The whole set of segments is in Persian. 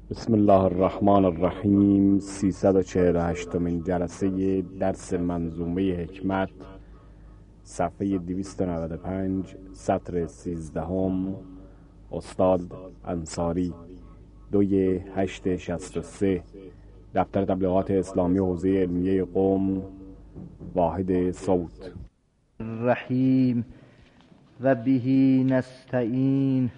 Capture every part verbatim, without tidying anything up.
بسم الله الرحمن الرحیم. سیصد و چهل و هشتمین جلسه درس منظومه حکمت، صفحه دویست و نود و پنج، سطر سیزدهم. استاد انصاری، دوی هشت شصت و سه، دفتر تبلیغات اسلامی حوزه علمیه قم، واحد صوت. الرحیم و بهی نستعین.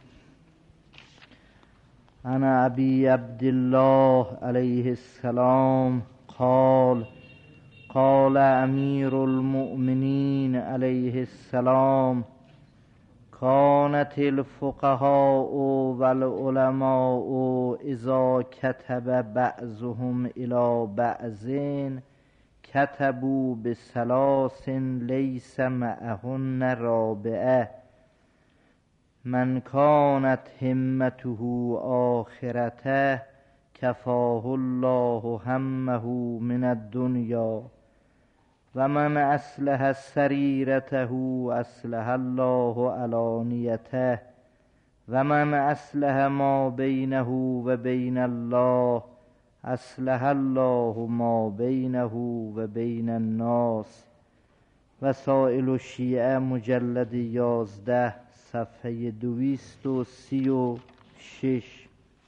انا ابی عبدالله علیه السلام قال قال امیر المؤمنین علیه السلام: کانت الفقهاء والعلماء اذا کتب بعضهم الى بعض کتبوا بثلاث لیس معهن رابعه: من کانت همته آخرته کفاه الله همه من الدنیا و من اصلح سریرته اصلح الله علانیته و من اصلح ما بینه و بین الله اصلح الله ما بینه و بین الناس. وسائل الشیعه مجلد یازده، صفحه دویست و سی و شش.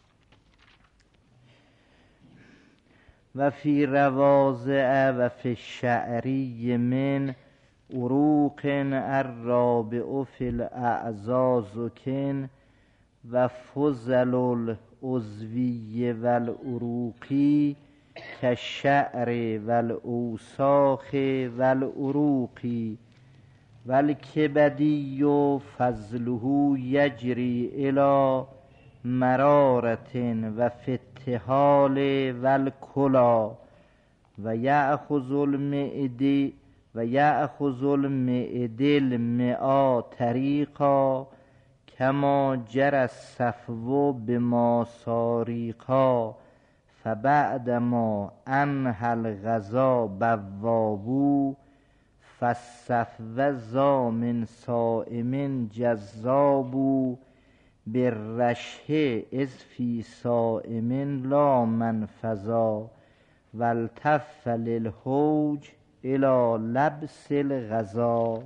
و فی رواضع و فی الشعری من عروق الرابع فی الاعضاء زکن و فضل العضوی و العروقی کالشعر و الاوساخ و العروقی و الکبدی فضله یجری الی مرارة و فتحال و الکلا و یأخذ المعده و یأخذ المعده المئة طریقا کما جری الصفو بماساریقا فبعدما انهى الغذا بوابو فالصفو ذا من صائم جذابو بالرشه اذ فی صائم لا منفذا والتف للحوج الی لبس الغذا.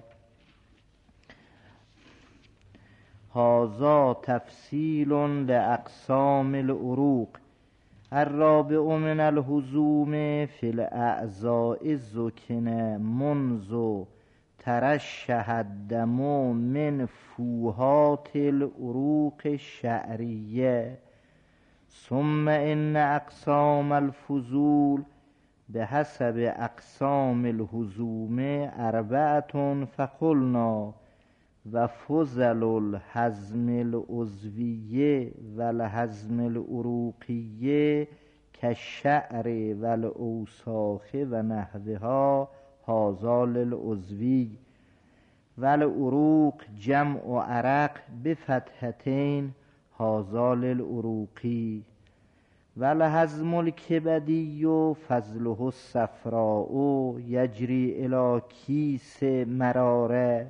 هذا تفصیل لاقسام العروق. الرابع من الهزوم فی الاعضاء الزکن منذ ترشح الدم من فوهات العروق الشعریه. ثم ان اقسام الفضول بحسب اقسام الهزوم اربعة فقلنا: و فضل الهضم العضوی و الهضم العروقی کالشعر و الاوساخ و نحوها هذا للعضوی و العروق جمع عرق بفتحتین هذا للعروقی و الهضم الکبدی فضله الصفراء یجری الی کیس مراره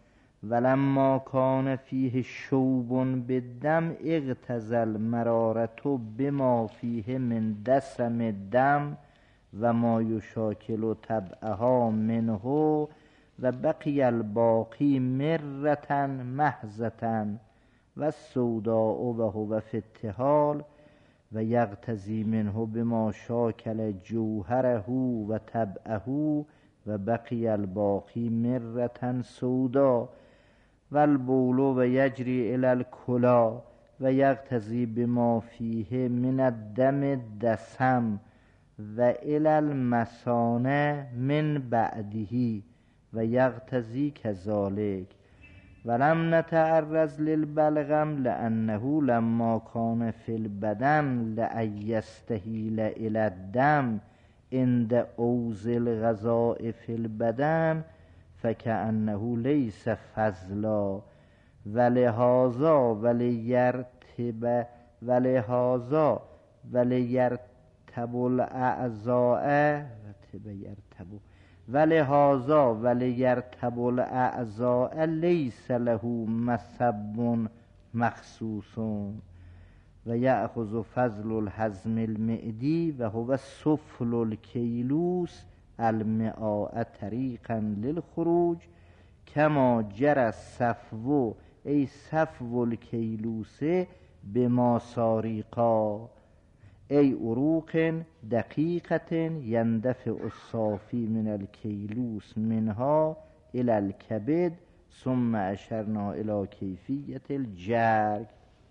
ولما کان فیه شوب بالدم اغتذی المرارة بما فیه من دسم الدم و ما یشاکل طبعها منه و بقی الباقی مرة محضة و السوداء و هو فی الطحال و یغتذی منه بما شاکل جوهره و طبعه و بقی الباقی مرة سوداء و البول و یجری الی الکلا و یغتذی بما فیه من الدم دسم و الی المثانه من بعده و یغتذی کذالک. ولم نتعرض للبلغم لانه لما کان فی البدن لان یستحیل الی الدم عند عوز الغذاء فی البدن فکأنه لیس فضلا ولهذا ولیرتب ولهذا ولیرتب الاعضاء ولهذا ولیرتب الاعضاء لیس له مسب مخصوص و یأخذ فضل الحزم المعدی و هو سفل الکیلوس المعاء طریقا للخروج کما جرى الصفو ای صفو الکیلوس بما ساریقا ای عروق دقیقة یندفع الصافی من الکیلوس منها الى الکبد ثم اشرنا الى کیفیت الجرگ.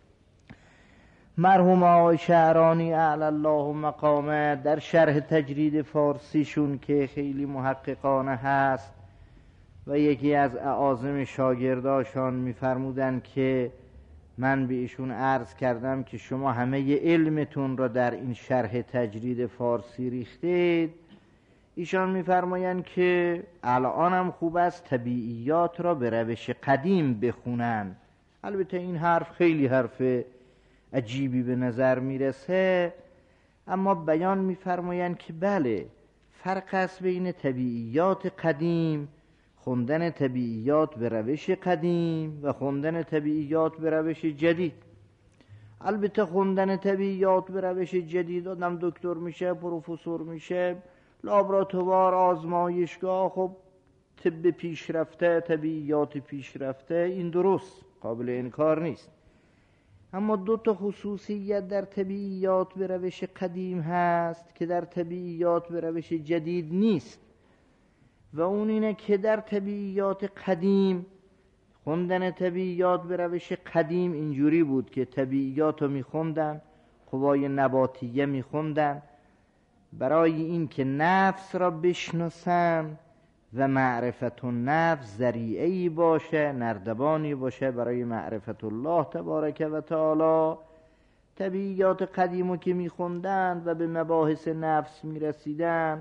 مرحوم آقای شعرانی اعلی الله مقامه در شرح تجرید فارسیشون که خیلی محققانه هست و یکی از اعاظم شاگرداشان میفرمودن که من به ایشون عرض کردم که شما همه علمتون را در این شرح تجرید فارسی ریختید. ایشان میفرمایند که الان هم خوب است طبیعیات را به روش قدیم بخونن. البته این حرف خیلی حرف عجیبی به نظر میرسه، اما بیان میفرمایند که بله فرق است بین طبیعیات قدیم، خوندن طبیعیات به روش قدیم و خوندن طبیعیات به روش جدید. البته خوندن طبیعیات به روش جدید آدم دکتر میشه، پروفسور میشه، لابراتوار، آزمایشگاه، خب طب پیشرفته، طبیعیات پیشرفته، این درست قابل انکار نیست. اما دو تا خصوصیت در طبیعیات به روش قدیم هست که در طبیعیات به روش جدید نیست و اون اینه که در طبیعیات قدیم خوندن طبیعیات به روش قدیم اینجوری بود که طبیعیات رو میخوندن، قوای نباتیه میخوندن برای این که نفس را بشناسن و معرفت النفس ذریعه‌ای باشه، نردبانی باشه برای معرفت الله تبارک و تعالی. طبیعیات قدیمو که میخوندن و به مباحث نفس میرسیدن،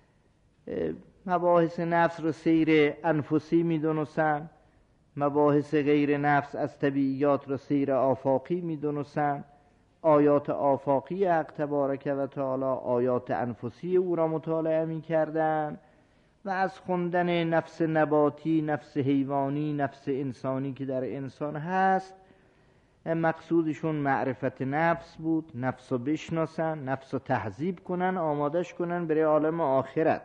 مباحث نفس رو سیر انفسی میدونستن، مباحث غیر نفس از طبیعیات رو سیر آفاقی میدونستن، آیات آفاقی حق تبارک و تعالی آیات انفسی او را مطالعه میکردن و از خوندن نفس نباتی، نفس حیوانی، نفس انسانی که در انسان هست مقصودشون معرفت نفس بود، نفس رو بشناسن، نفس رو تهذیب کنن، آمادش کنن برای عالم آخرت.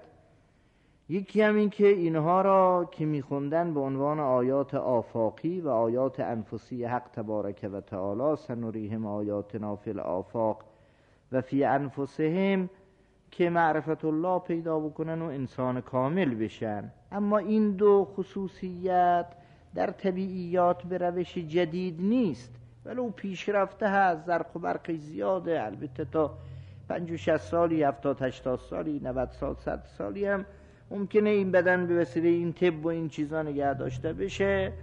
یکی هم این که اینها را که میخوندن به عنوان آیات آفاقی و آیات انفسی حق تبارک و تعالی سنریهم آیاتنا فی الآفاق و فی انفسهم، که معرفت الله پیدا بکنن و انسان کامل بشن. اما این دو خصوصیت در طبیعیات به روش جدید نیست، ولو پیشرفته هست، زرق و برقی زیاده، البته تا پنج و شصت سالی، هفتاد هشتاد سالی، نود سال، صد سالی هم ممکنه این بدن به وسیله این طب و این چیزا نگه داشته بشه.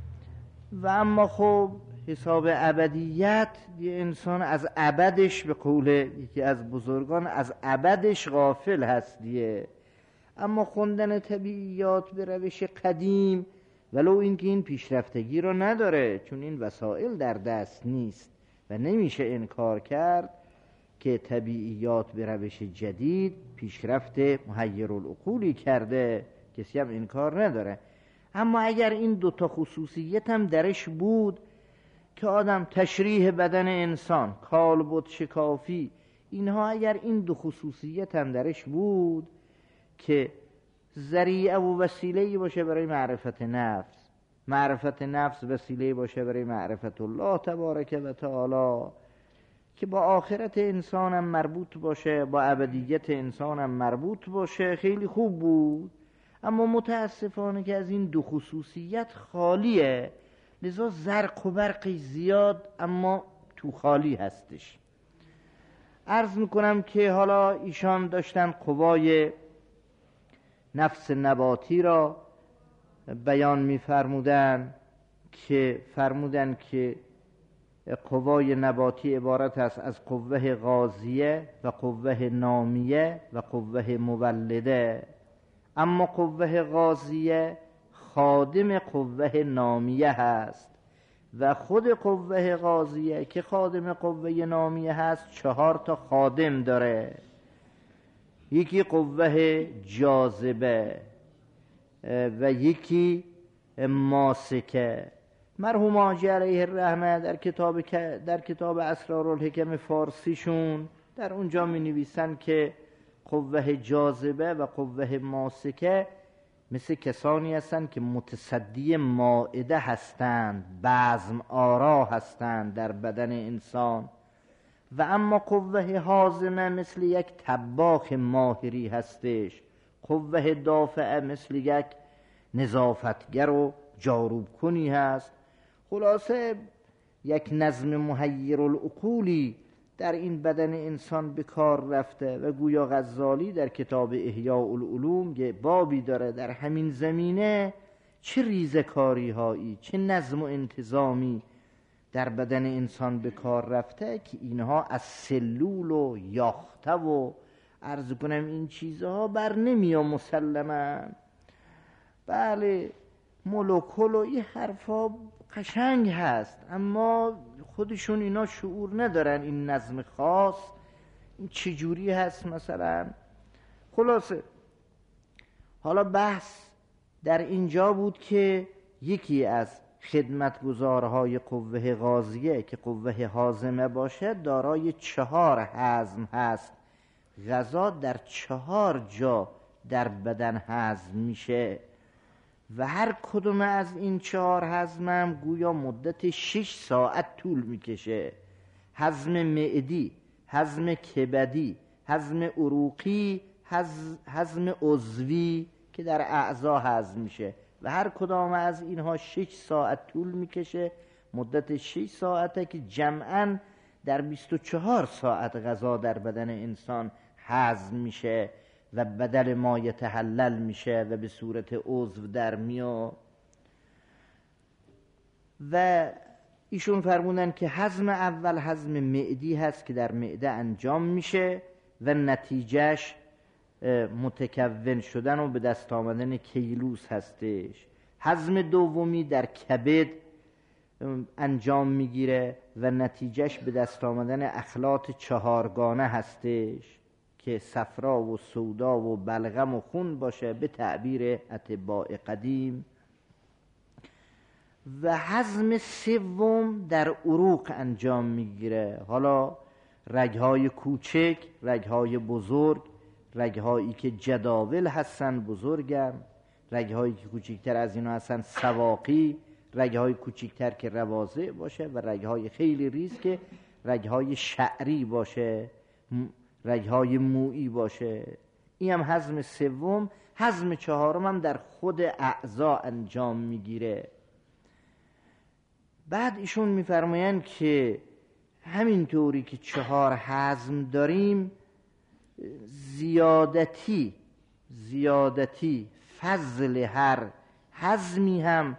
و اما خب حساب ابدیت، یه انسان از ابدش به قول یکی از بزرگان از ابدش غافل هست دیگه. اما خوندن طبیعیات به روش قدیم ولو اینکه این پیشرفتگی رو نداره، چون این وسایل در دست نیست و نمیشه انکار کرد که طبیعیات به روش جدید پیشرفت محیر العقولی کرده، کسی هم انکار نداره. اما اگر این دوتا خصوصیت هم درش بود که آدم تشریح بدن انسان، کالبد شکافی، اینها اگر این دو خصوصیت هم درش بود که ذریعه و وسیله باشه برای معرفت نفس، معرفت نفس وسیله باشه برای معرفت الله تبارک و تعالی، که با آخرت انسانم مربوط باشه، با ابدیت انسانم مربوط باشه، خیلی خوب بود. اما متاسفانه که از این دو خصوصیت خالیه، لذا زرق و برقی زیاد اما تو خالی هستش. عرض میکنم که حالا ایشان داشتن قوای نفس نباتی را بیان میفرمودن که فرمودن که قوای نباتی عبارت است از قوه غازیه و قوه نامیه و قوه مولده. اما قوه غازیه خادم قوه نامیه هست و خود قوه غازیه که خادم قوه نامیه هست چهار تا خادم داره. یکی قوه جاذبه و یکی ماسکه. مرحوم حاجی علیه الرحمه در کتاب در کتاب اسرارالحکم فارسیشون در اونجا می نویسن که قوه جاذبه و قوه ماسکه مثل کسانی هستند که متصدی مائده هستند، بزم آرا هستند در بدن انسان، و اما قوه هاضمه مثل یک طباخ ماهری هستش، قوه دافعه مثل یک نظافتگر و جاروب کنی هست. خلاصه یک نظم محیر العقولی در این بدن انسان به کار رفته و گویا غزالی در کتاب احیاء العلوم یه بابی داره در همین زمینه، چه ریزکاری هایی، چه نظم و انتظامی در بدن انسان به کار رفته که اینها از سلول و یاخته و عرض کنم این چیزها بر نمیاد مسلما. بله مولکول و این حرفا قشنگ هست، اما خودشون اینا شعور ندارن این نظم خاص این چجوری هست مثلا. خلاصه حالا بحث در اینجا بود که یکی از خدمتگزارهای قوه غازیه که قوه هاضمه باشه دارای چهار هضم هست، غذا در چهار جا در بدن هضم میشه و هر کدوم از این چهار هضم هم گویا مدت شش ساعت طول میکشه. هضم معدی، هضم کبدی، هضم عروقی، هضم عضوی که در اعضا هضم میشه و هر کدام از اینها شش ساعت طول میکشه. مدت شش ساعته که جمعاً در بیست و چهار ساعت غذا در بدن انسان هضم میشه و بدل ما یتحلل میشه و به صورت عضو در میاد. و ایشون فرمودن که هضم اول هضم معدی هست که در معده انجام میشه و نتیجهش متکون شدن و به دست آمدن کیلوس هستش. هضم دومی در کبد انجام میگیره و نتیجهش به دست آمدن اخلاط چهارگانه هستش که صفرا و سودا و بلغم و خون باشه به تعبیر اتباع قدیم. و هضم سوم در عروق انجام میگیره. حالا رگهای کوچک، رگهای بزرگ، رگهایی که جداول هستن بزرگن، رگهایی که کوچکتر از اینا هستن سواقی، رگهای کوچکتر که رواضع باشه و رگهای خیلی ریز که رگهای شعری باشه، رگهای مویی باشه. این هم هضم سوم. هضم چهارم هم در خود اعضا انجام میگیره. بعد ایشون میفرمایند که همینطوری که چهار هضم داریم، زیادتی زیادتی فضل هر هضمی هم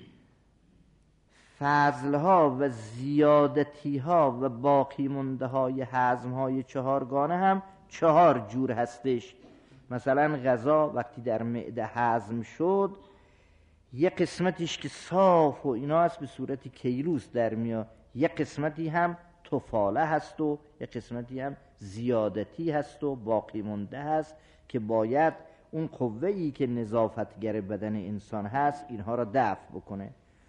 فضلها و زیادتیها و باقی مونده های هضمهای چهارگانه هم چهار جور هستش. مثلا غذا وقتی در معده هضم شد، یه قسمتیش که صاف و اینا هست به صورت کیلوس در میاد، یه قسمتی هم طفاله هست و یه قسمتی هم زیادتی هست و باقی مونده هست که باید اون قوه‌ای که نظافتگر بدن انسان هست اینها را دفع بکنه.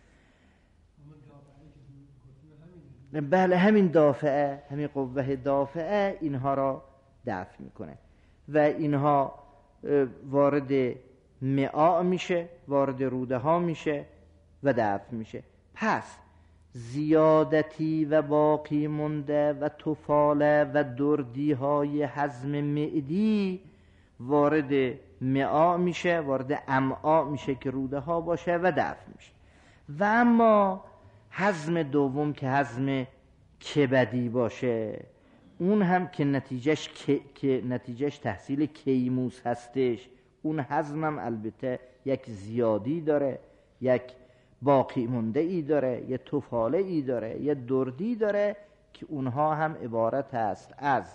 بله همین دافعه، همین قوه دافعه اینها را دفع میکنه و اینها وارد معاء میشه، وارد روده ها میشه و دفع میشه. پس زیادتی و باقی مونده و طفاله و دردی های هضم معدی وارد معاء میشه، وارد امعاء میشه که روده ها باشه و دفع میشه. و اما هضم دوم که هضم کبدی باشه، اون هم که نتیجهش که, که نتیجهش تحصیل کیموس هستش، اون هضم هم البته یک زیادی داره، یک باقی مونده ای داره، یک طفاله ای داره، یک دردی داره که اونها هم عبارت است از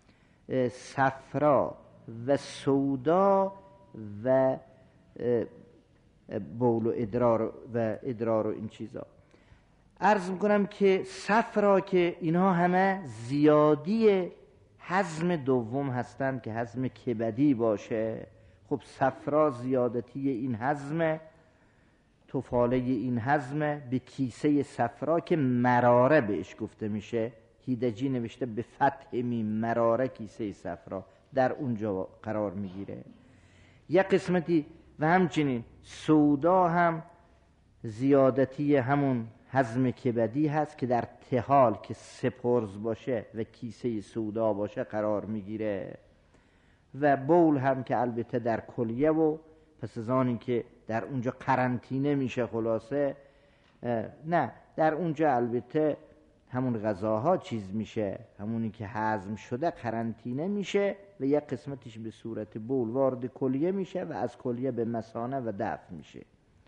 صفرا و سودا و بول و ادرار و ادرار و این چیزا. عرض میکنم که صفرا که اینها همه زیادی هضم دوم هستند که هضم کبدی باشه. خب صفرا زیادتی این هضم، تفاله این هضم به کیسه صفرا که مراره بهش گفته میشه، هیدجی نوشته به فتح میم مراره کیسه صفرا، در اونجا قرار میگیره. یک قسمتی و همچنین سودا هم زیادتی همون هضم کبدی هست که در تهال که سپرز باشه و کیسه سودا باشه قرار میگیره. و بول هم که البته در کلیه و پس از آنی که در اونجا قرنطینه میشه، خلاصه نه در اونجا البته همون غذاها چیز میشه، همونی که هضم شده قرنطینه میشه و یک قسمتش به صورت بول وارد کلیه میشه و از کلیه به مثانه و دفع میشه.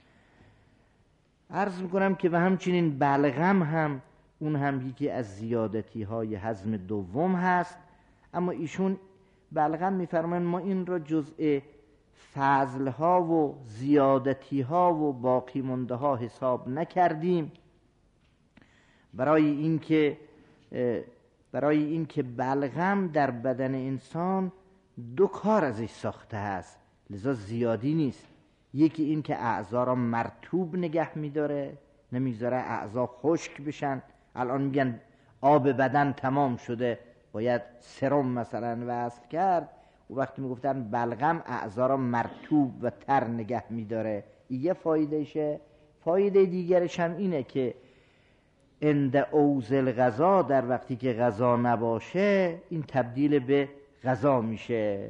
عرض میکنم که و همچنین بلغم هم اون هم یکی از زیادتی های هضم دوم هست، اما ایشون بلغم میفرمایند ما این را جزء فضل ها و زیادتی ها و باقی مونده ها حساب نکردیم، برای اینکه برای اینکه بلغم در بدن انسان دو کار ازش ساخته هست، لذا زیادی نیست. یکی این که اعضا را مرطوب نگه میداره، نمیذاره اعضا خشک بشن. الان میگن آب بدن تمام شده باید سرم مثلا وصل کرد، و وقتی میگفتن بلغم اعضا را مرطوب و تر نگه میداره، یه فایدهشه. فایده دیگرش هم اینه که عند اوزل غذا، در وقتی که غذا نباشه این تبدیل به غذا میشه.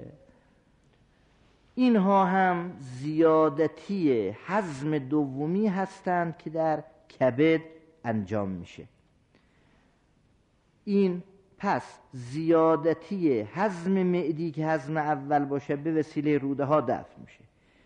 اینها هم زیادتی هضم دومی هستند که در کبد انجام میشه. این پس زیادتی هضم معدی که هضم اول باشه به وسیله روده ها دفع میشه.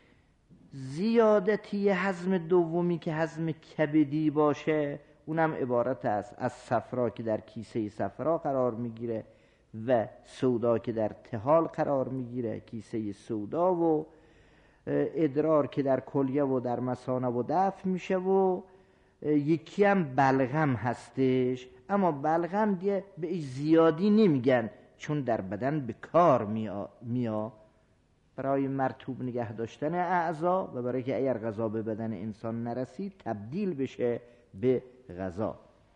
زیادتی هضم دومی که هضم کبدی باشه اونم عبارت است از صفرا که در کیسه صفرا قرار میگیره و سودا که در تهال قرار میگیره، کیسه سودا، و ادرار که در کلیه و در مثانه و دفع میشه، و یکی هم بلغم هستش. اما بلغم دیگه به زیادی نمیگن چون در بدن به کار میا, میا برای مرطوب نگه داشتن اعضا و برای که اگر غذا به بدن انسان نرسید تبدیل بشه به غذا.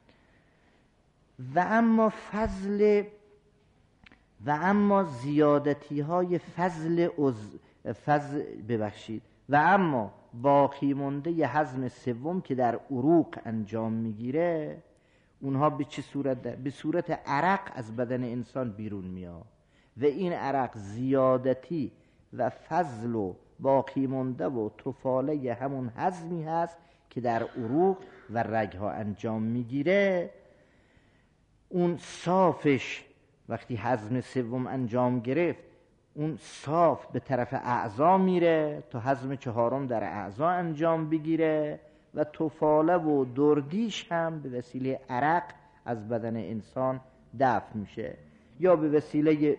و اما فضل و اما زیادتی های فضل از فضل ببخشید و اما باقی مونده ی هضم سوم که در عروق انجام میگیره، اونها به چه صورت ده؟ به صورت عرق از بدن انسان بیرون میاد و این عرق زیادتی و فضل و باقی مونده و طفاله ی همون هضمی هست که در عروق و رگها انجام میگیره. اون صافش وقتی هضم سوم انجام گرفت، اون صاف به طرف اعضا میره تا هضم چهارم در اعضا انجام بگیره و طفاله و دردیش هم به وسیله عرق از بدن انسان دفع میشه، یا به وسیله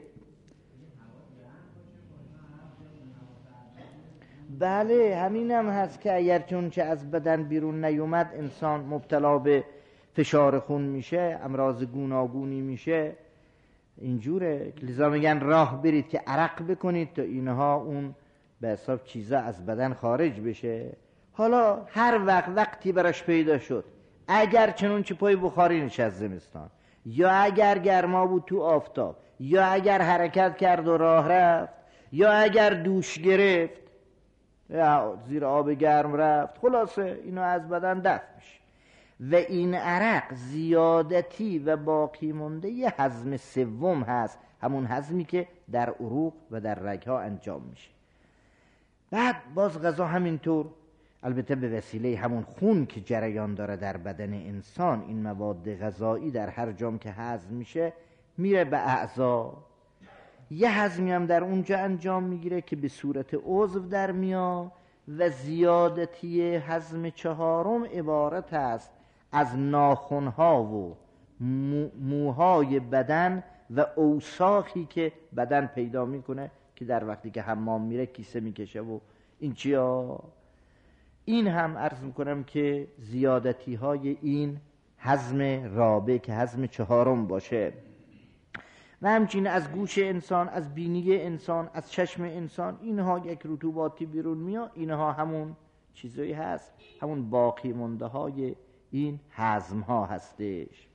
بله همین هم هست که اگر چون چه از بدن بیرون نیومد انسان مبتلا به فشار خون میشه، امراض گوناگونی میشه، اینجوره. لذا میگن راه برید که عرق بکنید تا اینها اون به حساب چیزا از بدن خارج بشه. حالا هر وقت وقتی براش پیدا شد، اگر چنون چه پای بخاری نشست زمستان، یا اگر گرما بود تو آفتاب، یا اگر حرکت کرد و راه رفت، یا اگر دوش گرفت یا زیر آب گرم رفت، خلاصه اینو از بدن دفع میشه. و این عرق زیادتی و باقی مونده یه هضم سوم هست، همون هضمی که در عروق و در رگها انجام میشه. بعد باز غذا همینطور، البته به وسیله همون خون که جریان داره در بدن انسان، این مواد غذایی در هر جام که هضم میشه میره به اعضا. یه هضمی هم در اونجا انجام میگیره که به صورت عضو در میاد و زیادتی هضم چهارم عبارت است از ناخنها و موهای بدن و اوساخی که بدن پیدا میکنه که در وقتی که حمام میره کیسه میکشه و این چیا. این هم عرض میکنم که زیادتی های این هضم رابع که هضم چهارم باشه. و همچنین از گوش انسان، از بینی انسان، از چشم انسان، اینها یک رطوباتی بیرون میاد، اینها همون چیزایی هست، همون باقی مونده های این هضم ها هستش.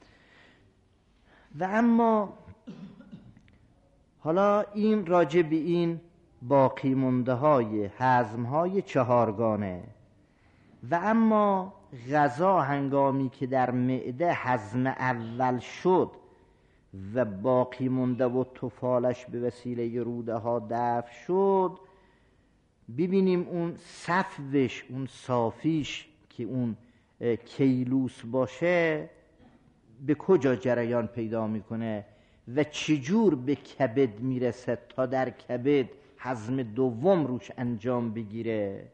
و اما حالا این راجع به این باقی مونده های هضم های چهارگانه. و اما غذا هنگامی که در معده هضم اول شد و باقی مونده و طفالش به وسیله روده ها دفع شد، ببینیم اون صفوش، اون صافیش که اون کیلوس باشه به کجا جریان پیدا میکنه و چجور به کبد میرسه تا در کبد هضم دوم روش انجام بگیره.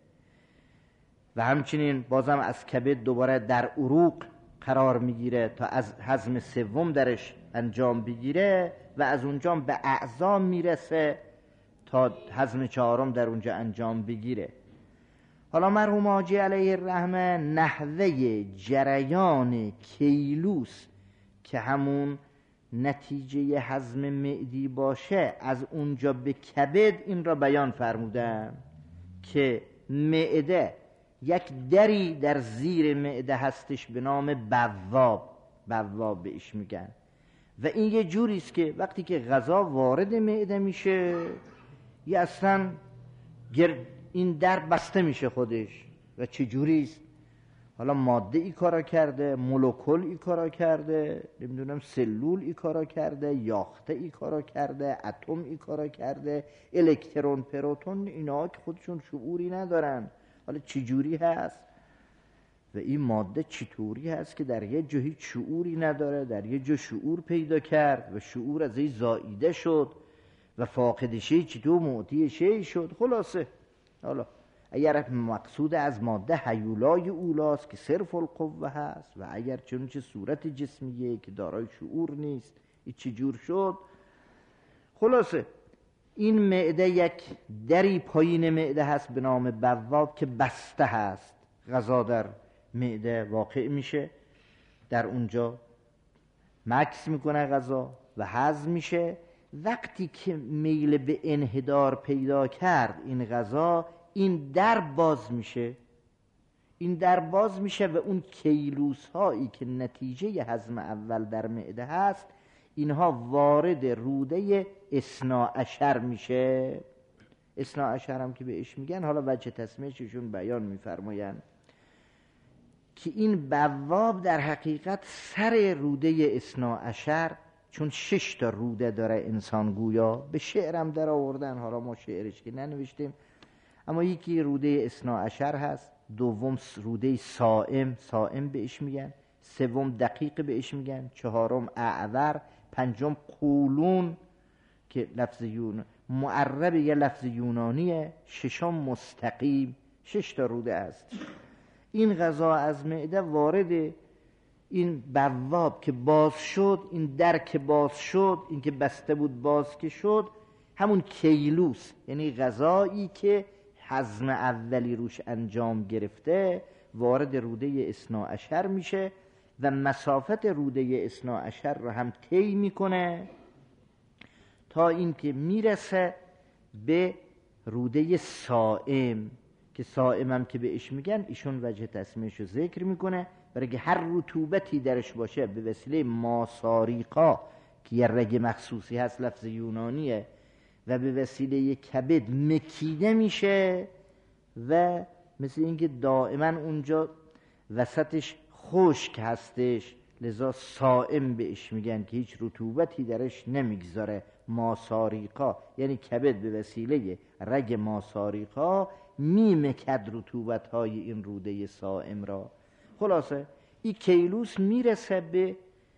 و همچنین بازم از کبد دوباره در عروق قرار میگیره تا از هضم سوم درش انجام بگیره و از اونجا به اعضا میرسه تا هضم چهارم در اونجا انجام بگیره. حالا مرحوم حاجی علیه الرحمه نحوه جریان کیلوس که همون نتیجه هضم معدی باشه از اونجا به کبد این را بیان فرمودن که معده یک دری در زیر معده هستش به نام بواب، بواب بهش میگن. و این یه جوری است که وقتی که غذا وارد معده میشه یه اصلا این در بسته میشه خودش. و چه جوری است؟ حالا ماده ای کارا کرده، مولکول ای کارا کرده، نمیدونم سلول ای کارا کرده، یاخته ای کارا کرده، اتم ای کارا کرده، الکترون، پروتون، اینا که خودشون شعوری ندارن. حالا چی جوری هست؟ و این ماده چطوری هست که در یه جا هیچ شعوری نداره، در یه جا شعور پیدا کرد و شعور از این زائیده شد و فاقد شی چطور معطی شی شد. خلاصه حالا اگر مقصود از ماده هیولای اولاست که صرف القوه هست و اگر چنانچه صورت جسمیه که دارای شعور نیست، این چجور شد؟ خلاصه این معده یک دری پایین معده هست به نام بواب که بسته هست. غذا در معده واقع میشه، در اونجا مکث میکنه غذا و هضم میشه. وقتی که میل به انحدار پیدا کرد این غذا، این در باز میشه، این در باز میشه و اون کیلوس هایی که نتیجه هضم اول در معده هست اینها وارد روده اثنا عشر میشه. اثنا عشر هم که بهش میگن، حالا وجه تسمیهشون بیان میفرماین که این بواب در حقیقت سر روده اثنا عشر، چون شش تا روده داره انسان گویا، به شعرم در آوردن، حالا ما شعرش که ننوشتیم، اما یکی روده اثنا عشر هست، دوم روده صائم، صائم بهش میگن، سوم دقیق بهش میگن، چهارم اعور، پنجم قولون که لفظ یون معرب یه لفظ یونانیه، ششم مستقیم. شش تا روده است. این غذا از معده وارد این بواب که باز شد، این در که باز شد، این که بسته بود باز که شد، همون کیلوس یعنی غذایی که هضم اولی روش انجام گرفته وارد روده اثنا عشر میشه و مسافت روده اثنا عشر رو هم طی میکنه تا اینکه میرسه به روده صائم که صائم هم که بهش میگن، ایشون وجه تسمیهش رو ذکر میکنه برای که هر رطوبتی درش باشه به وسیله ماساریقا که یه رگ مخصوصی هست، لفظ یونانیه، و به وسیله کبد مکیده میشه و مثل اینکه دائما اونجا وسطش خشک هستش، لذا صائم بهش میگن که هیچ رطوبتی درش نمیگذاره. ماساریقا یعنی کبد به وسیله رگ ماساریقا میمکد رطوبت های این روده صائم را. خلاصه این کیلوس میرسه به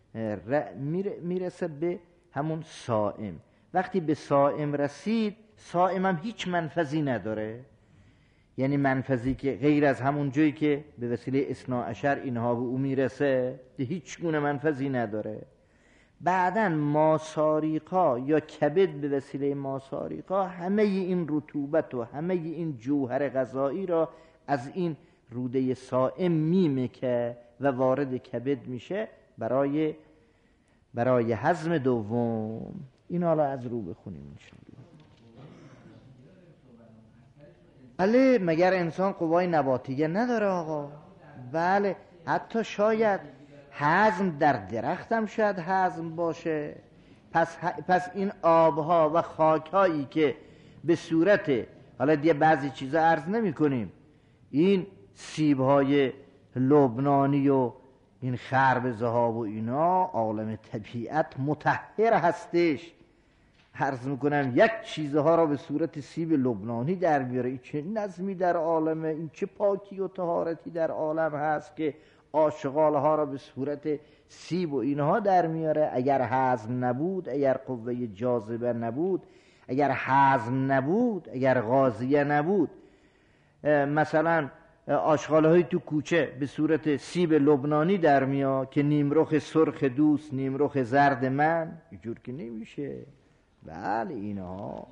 میرسه به همون صائم. وقتی به صائم رسید، صائم هم هیچ منفذی نداره، یعنی منفذی که غیر از همون جایی که به وسیله اثنا عشر اینها به او میرسه هیچ گونه منفذی نداره. بعدن ماساریقا یا کبد به وسیله ماساریقا همه این رطوبت و همه این جوهر غذایی را از این روده صائم میمکه و وارد کبد میشه برای برای هضم دوم. این حالا از رو بخونیم انشاءالله. بله، مگر انسان قوای نباتیه نداره آقا؟ بله، حتی شاید هضم در درختم شاید هضم باشه. پس, پس این آبها و خاکهایی که به صورت، حالا دیگه بعضی چیزا عرض نمی کنیم، این سیبهای لبنانی و این خربزه ها و اینا، عالم طبیعت مطهر هستش. عرض میکنم یک چیزها را به صورت سیب لبنانی در میاره. این چه نظمی در عالمه، این چه پاکی و طهارتی در عالم هست که آشغال ها را به صورت سیب و اینها در میاره. اگر هضم نبود، اگر قوه جاذبه نبود، اگر هضم نبود، اگر غازیه نبود، مثلا آشغال های تو کوچه به صورت سیب لبنانی در میاد که نیمرخ سرخ دوست، نیمرخ زرد من، اینجور که نمیشه. بله اینها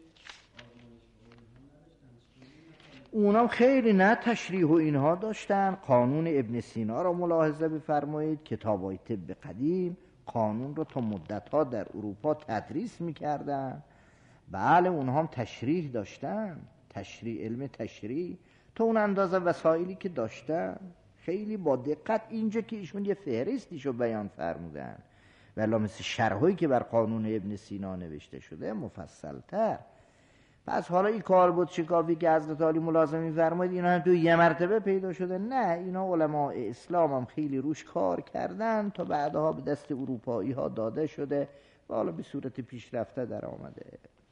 اونام خیلی نه تشریح و اینها داشتن. قانون ابن سینا را ملاحظه بفرمایید، کتابای طب قدیم قانون رو تا مدتها در اروپا تدریس میکردن. بله اونها هم تشریح داشتن، تشریح، علم تشریح تا اون اندازه وسایلی که داشتن خیلی با دقت. اینجا که ایشون یه فهرستیشو بیان فرمودن، ولی مثل شرحایی که بر قانون ابن سینا نوشته شده مفصل تر. پس حالا این کار بود شکافی که حضرت علی ملازم می‌فرمایید اینا هم تو یه مرتبه پیدا شده؟ نه، اینا علماء اسلام هم خیلی روش کار کردن تا بعدها به دست اروپایی ها داده شده و حالا به صورت پیشرفته در آمده.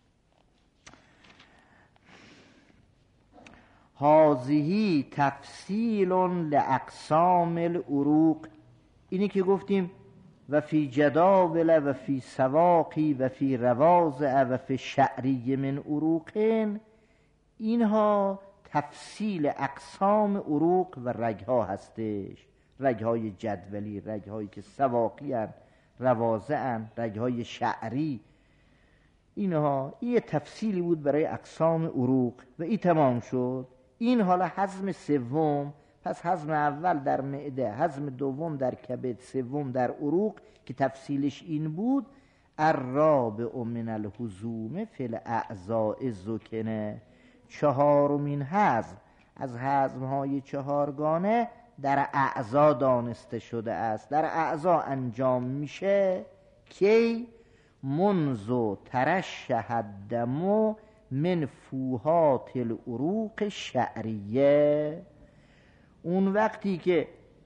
هذه تفصیل لاقسام العروق، اینی که گفتیم و فی جداول و فی سواقی و فی رواضع و فی شعری من عروقین، اینها تفصیل اقسام عروق و رگها هستش. رگهای جدولی، رگهایی که سواقی هن، رواضع هن، رگهای شعری، اینها این تفصیلی بود برای اقسام عروق و این تمام شد. این حالا هضم سوم، پس هضم اول در معده، هضم دوم در کبد، سوم در عروق که تفصیلش این بود. الرابع من الهضوم فی الاعضاء الزکنه، چهارمین هضم از هضم‌های چهارگانه در اعضا دانسته شده است. در اعضا انجام میشه کی؟ منذ ترشح الدم من فوهات العروق شعریه، اون وقتی که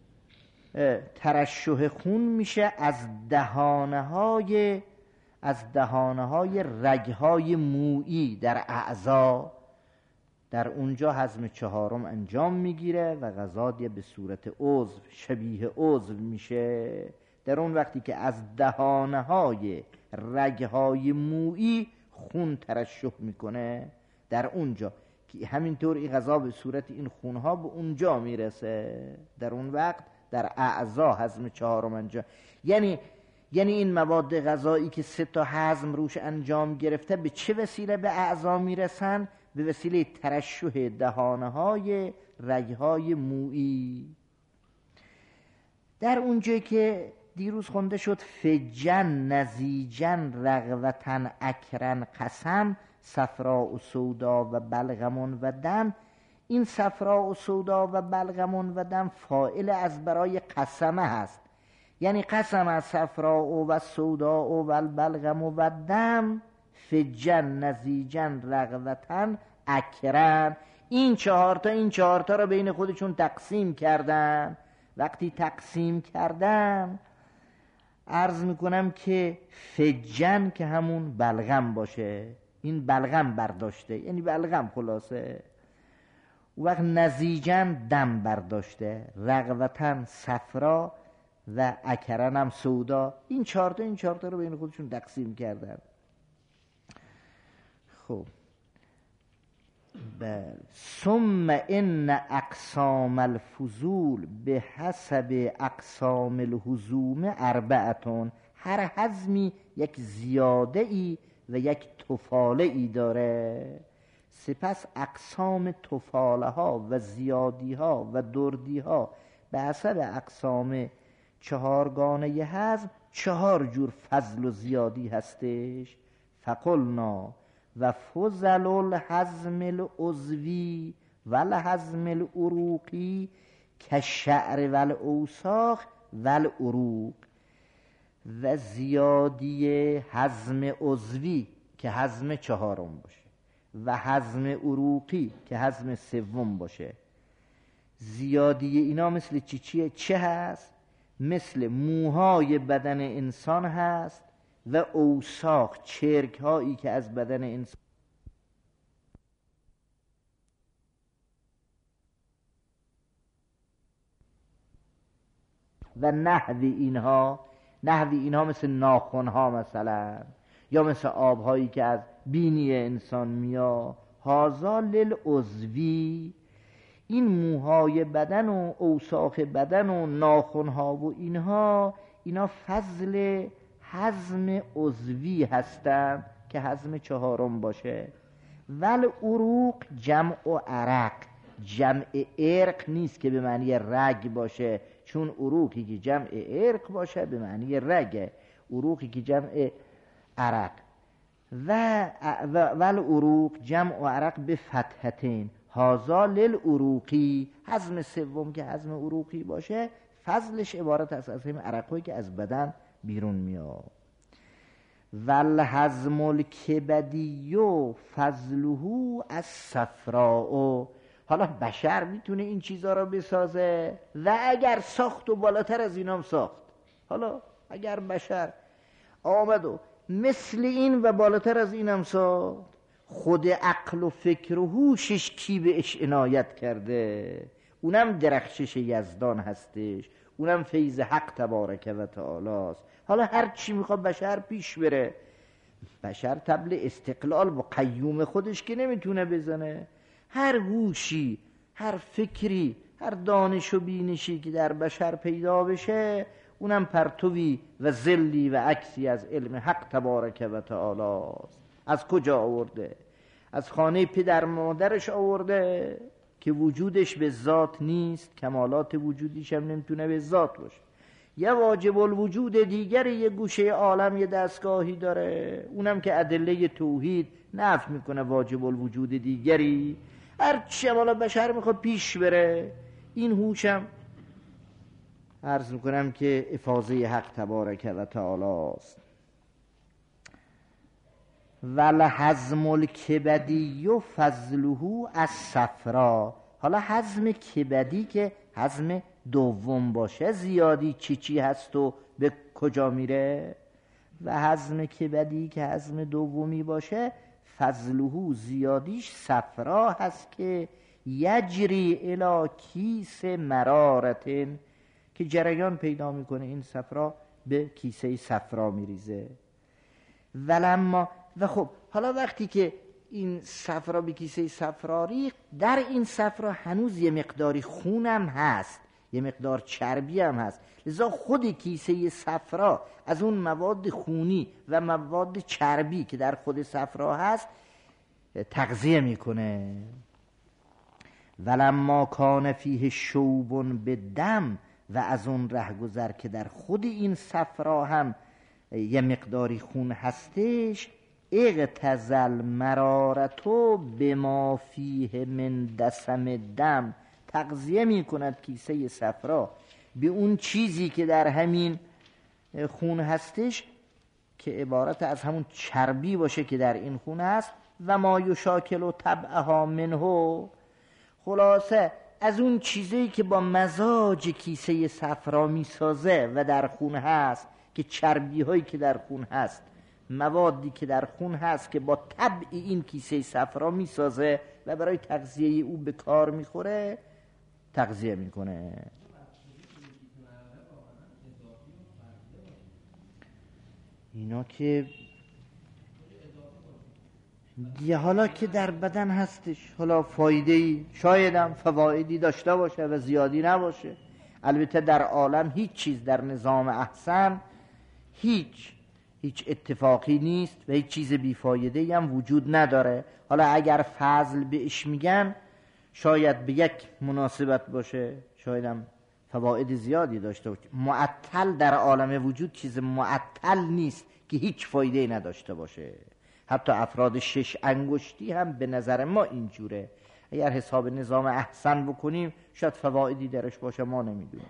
ترشح خون میشه از دهانه های از دهانه های رگهای مویی در اعضا، در اونجا هضم چهارم انجام میگیره و غذا دیگه به صورت عضو، شبیه عضو میشه. در اون وقتی که از دهانه های رگهای مویی خون ترشح میکنه، در اونجا که همینطور این غذا به صورت این خونها به اونجا میرسه، در اون وقت در اعضا هضم چهارم انجام. یعنی یعنی این مواد غذایی که سه تا هضم روش انجام گرفته به چه وسیله به اعضا میرسن؟ به وسیله ترشح دهانه های رگهای مویی. در اونجا که دیروز خونده شد فجن نزیجن رغوتن اکرن قسم صفراء و سودا و بلغمون و دم، این صفراء و سودا و بلغمون و دم فاعل از برای قسمه هست. یعنی قسم از صفراء و سودا و بلغم و دم فجن نزیجن رغوتن اکرن، این چهارتا این چهارتا را بین خودشون تقسیم کردن. وقتی تقسیم کردن عرض میکنم که فجن که همون بلغم باشه، این بلغم برداشته، یعنی بلغم خلاصه. وقت نزیجن دم برداشته، رغوتن صفرا و اکرن هم سودا، این چهارتا این چهارتا رو بین خودشون تقسیم کردن. خب بله. ثم ان اقسام الفضول به حسب اقسام الهضوم اربعتون، هر هضمی یک زیاده ای و یک تفاله ای داره. سپس اقسام تفاله ها و زیادی ها و دردی ها به حسب اقسام چهارگانه هضم چهار جور فضل و زیادی هستش. فقلنا و فضل الحزم العضوی و الحزم العروقی که شعر و الاوساخ و العروق. و زیادی حزم عضوی که حزم چهارم باشه و حزم عروقی که حزم سوم باشه. زیادی اینا مثل چی چیه؟ چه هست؟ مثل موهای بدن انسان هست و اوساخ، چرک هایی که از بدن انسان و نحوی اینها. نحوی اینها مثل ناخن ها مثلا، یا مثل آب هایی که از بینی انسان میاد. هازا للعضوی، این موهای بدن و اوساخ بدن و ناخن ها و اینها، اینا فضل حزم عضوی هستن که حزم چهارم باشه. ول عروق جمع و عرق، جمع عرق نیست که به معنی رگ باشه، چون عروقی که جمع عرق باشه به معنی رگه، عروقی که جمع عرق. و ول عروق جمع و عرق به فتحتین. هازا للعروقی، حزم سوم که حزم عروقی باشه فضلش عبارت است از همین عرقایی که از بدن بیرون میاد. ول حزم الکبدی فضله از صفراء. حالا بشر میتونه این چیزها را بسازه و اگر ساخت و بالاتر از اینام ساخت. حالا اگر بشر آمد و مثل این و بالاتر از اینم ساخت، خود عقل و فکر و هوشش کی بهش عنایت کرده؟ اونم درخشش یزدان هستش، اونم فیض حق تبارک و تعالی است. حالا هر چی میخواد بشر پیش بره، بشر طبل استقلال با قیوم خودش که نمیتونه بزنه. هر هوشی، هر فکری، هر دانش و بینشی که در بشر پیدا بشه، اونم پرتوی و ظلی و عکسی از علم حق تبارک و تعالی است. از کجا آورده؟ از خانه پدر مادرش آورده که وجودش به ذات نیست، کمالات وجودیش هم نمیتونه به ذات باشه. یه واجب الوجود دیگر یه گوشه عالم یه دستگاهی داره، اونم که ادله توحید نفی میکنه واجب الوجود دیگری. هر چی والا بشر میخواد پیش بره، این هوشم عرض میکنم که افاضه حق تبارک و تعالی است. ول حزم الکبدی و فضله از صفرا. حالا حزم کبدی که حزم دوم باشه، زیادی چی چی هست و به کجا میره؟ و حزم کبدی که حزم دومی باشه، فضله زیادیش صفرا هست که یجری الی کیس مرارتن، که جریان پیدا میکنه این صفرا به کیسه صفرا میریزه. ولما و خب حالا وقتی که این صفرا به کیسه صفرا ریخت، در این صفرا هنوز یه مقداری خونم هست، یه مقدار چربی هم هست، لذا خود کیسه صفرا از اون مواد خونی و مواد چربی که در خود صفرا هست تغذیه میکنه. ولما کان فیه شوب به دم، و از اون رهگذر که در خود این صفرا هم یه مقداری خون هستش، اغتزل مرارتو بما فیه من دسم دم، تغذیه می کند کیسه صفرا به اون چیزی که در همین خون هستش که عبارت از همون چربی باشه که در این خون هست. و ما یشاکل و طبعها منه، خلاصه از اون چیزی که با مزاج کیسه صفرا می سازه و در خون هست، که چربی هایی که در خون هست، موادی که در خون هست که با طبع این کیسه صفرا می سازه و برای تغذیه او به کار می خوره، تغذیه می کنه. اینا که دیگه حالا که در بدن هستش، حالا فایده‌ای شایدم فوایدی داشته باشه و زیادی نباشه. البته در عالم هیچ چیز در نظام احسن هیچ هیچ اتفاقی نیست و هیچ چیز بیفایده‌ای هم وجود نداره. حالا اگر فضل بهش میگن شاید به یک مناسبت باشه، شایدم فواید زیادی داشته باشه. معطل در عالم وجود چیز معطل نیست که هیچ فایده‌ای نداشته باشه. حتی افراد شش انگشتی هم به نظر ما اینجوره. اگر حساب نظام احسن بکنیم شاید فوایدی درش باشه، ما نمیدونیم.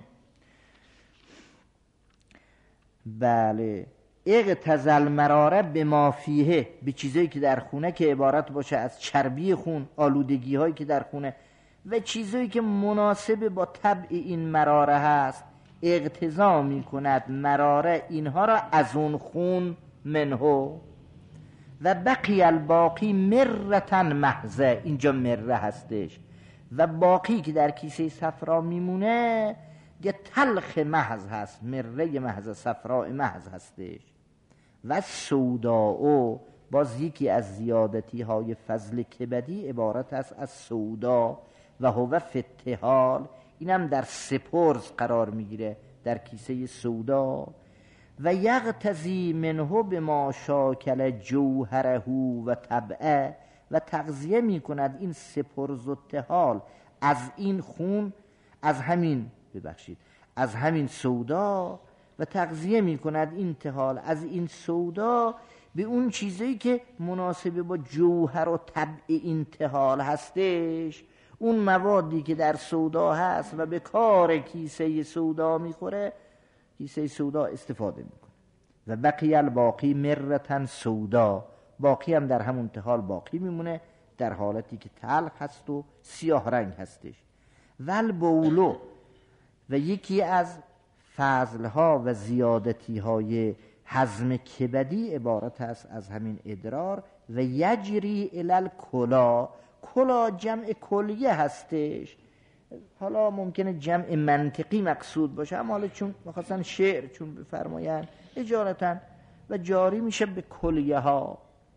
بله، اغتزل مراره به ما فیه، به چیزایی که در خونه که عبارت باشه از چربی خون، آلودگی هایی که در خونه و چیزایی که مناسب با طبع این مراره هست، اغتزا می کند مراره اینها را از اون خون منهو. و بقی الباقی مرتن محضه، اینجا مره هستش و باقی که در کیسه صفرا میمونه یه تلخ محض هست، مره محض، صفراء محض هستش. و سوداء باز یکی از زیادتی های فضل کبدی عبارت است از سودا و هو فتحال، اینم در سپرز قرار میگیره، در کیسه سودا. و یغتزی منه بما شاکل جوهره و طبعه، و تغذیه می کند این سپرز و تحال از این خون، از همین ببخشید از همین سودا، و تغذیه می کند این تحال از این سودا به اون چیزایی که مناسب با جوهر و طبع این تحال هستش، اون موادی که در سودا هست و به کار کیسه سودا میخوره، کیسه سودا استفاده میکنه. و بقی الباقی مرتن سودا، باقی هم در همون حال باقی میمونه در حالتی که تلخ هست و سیاه رنگ هستش. ول بولو، و یکی از فضلها و زیادتیهای هضم کبدی عبارت است از همین ادرار. و یجری الال کلا، کلا جمع کلیه هستش، حالا ممکنه جمع منطقی مقصود باشه، اما حالا چون مخواستن شعر چون بفرماین اجارتا و جاری میشه به کلیه ها.